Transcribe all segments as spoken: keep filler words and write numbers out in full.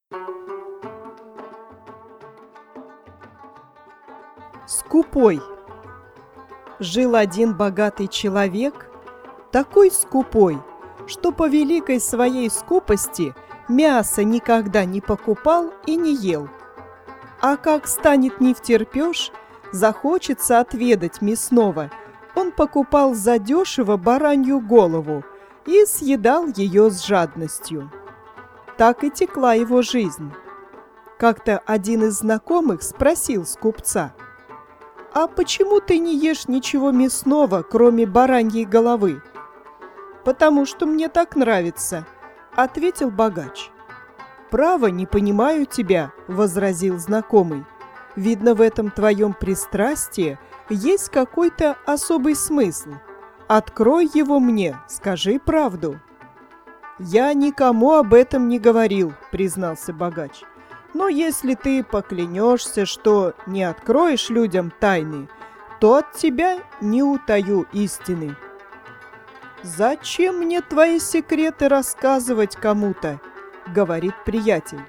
Скупой. Жил один богатый человек, такой скупой, что по великой своей скупости мясо никогда не покупал и не ел. А как станет невтерпеж, захочется отведать мясного, он покупал задешево баранью голову и съедал ее с жадностью. Так и текла его жизнь. Как-то один из знакомых спросил скупца: «А почему ты не ешь ничего мясного, кроме бараньей головы?» «Потому что мне так нравится», — ответил богач. «Право, не понимаю тебя», — возразил знакомый. «Видно, в этом твоем пристрастии есть какой-то особый смысл. Открой его мне, скажи правду». «Я никому об этом не говорил», — признался богач. «Но если ты поклянешься, что не откроешь людям тайны, то от тебя не утаю истины». «Зачем мне твои секреты рассказывать кому-то?» — говорит приятель.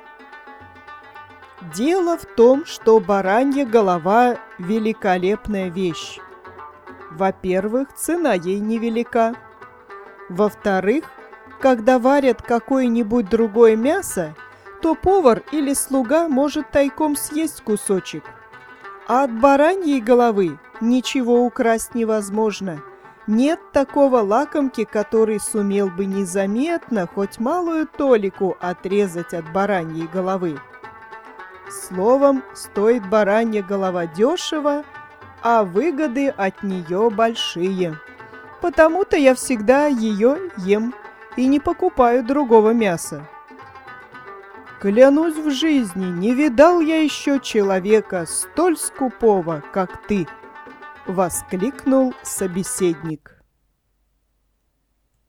«Дело в том, что баранья голова — великолепная вещь. Во-первых, цена ей невелика. Во-вторых, когда варят какое-нибудь другое мясо, то повар или слуга может тайком съесть кусочек. А от бараньей головы ничего украсть невозможно. Нет такого лакомки, который сумел бы незаметно хоть малую толику отрезать от бараньей головы. Словом, стоит баранья голова дешево, а выгоды от нее большие. Потому-то я всегда ее ем и не покупаю другого мяса». «Клянусь в жизни, не видал я еще человека столь скупого, как ты!» — воскликнул собеседник.